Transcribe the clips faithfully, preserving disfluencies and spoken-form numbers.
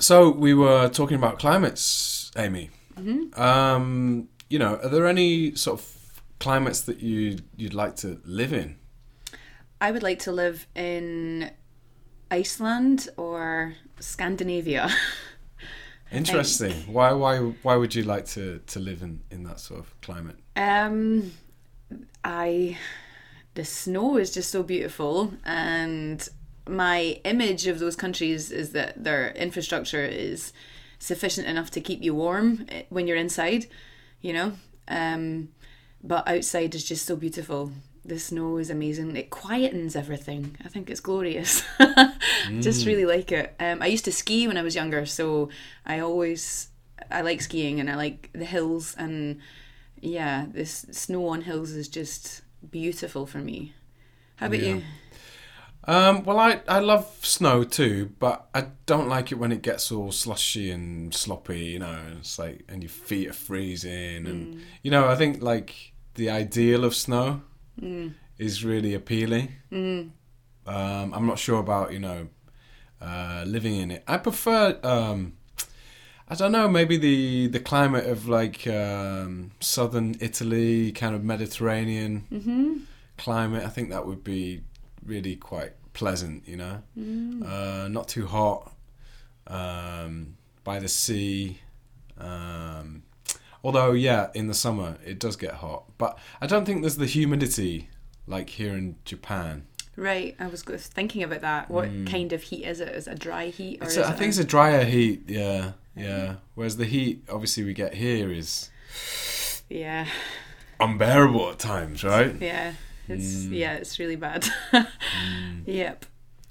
So we were talking about climates, Amy. Mm-hmm. Um, you know, are there any sort of climates that you you'd like to live in? I would like to live in Iceland or Scandinavia. I Interesting. think. Why why why would you like to, to live in, in that sort of climate? Um, I the snow is just so beautiful, and my image of those countries is that their infrastructure is sufficient enough to keep you warm eh, when you're inside, you know. Um, but outside is just so beautiful. The snow is amazing. It quietens everything. I think it's glorious. Just really like it. Um, I used to ski when I was younger, so I always I like skiing and I like the hills, and yeah, this snow on hills is just beautiful for me. How about Yeah. you? Um, well, I, I love snow too, but I don't like it when it gets all slushy and sloppy, you know, and it's like, and your feet are freezing. And, you know, I think like the ideal of snow is really appealing. Um, I'm not sure about, you know, uh, living in it. I prefer, um, I don't know, maybe the, the climate of like um, southern Italy, kind of Mediterranean climate. I think that would be really quite pleasant, you know. Uh, not too hot, um, by the sea. Um, although, yeah, in the summer it does get hot, but I don't think there's the humidity like here in Japan. Right, I was go- thinking about that. What kind of heat is it? Is it a dry heat or It's is a, I it think it's a drier heat, yeah, yeah. Whereas the heat, obviously, we get here is yeah, unbearable at times, right? yeah. It's yeah, it's really bad. Yep.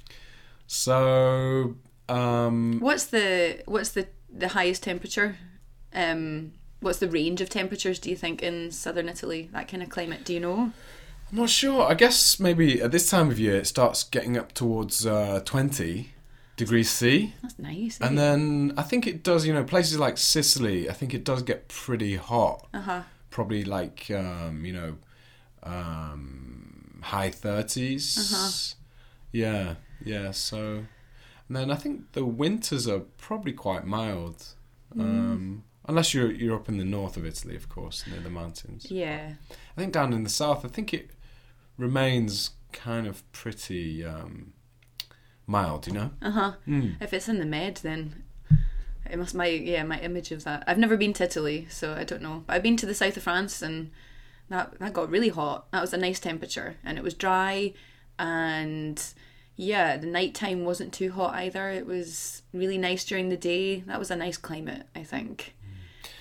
So, um, What's the what's the the highest temperature? Um, what's the range of temperatures do you think in southern Italy? That kind of climate. Do you know? I'm not sure. I guess maybe at this time of year it starts getting up towards uh, twenty degrees C. That's nice. And then I think it does, you know, places like Sicily, I think it does get pretty hot. Uh huh. Probably like, um, you know, um, high thirties. Uh-huh. Yeah, yeah. So, and then I think the winters are probably quite mild. Um, unless you're you're up in the north of Italy, of course, near the mountains. Yeah. I think down in the south, I think it remains kind of pretty um, mild, you know? Uh huh. Mm. If it's in the Med, then it must my yeah my image of that. I've never been to Italy, so I don't know. But I've been to the south of France, and that that got really hot. That was a nice temperature, and it was dry, and yeah, the nighttime wasn't too hot either. It was really nice during the day. That was a nice climate, I think.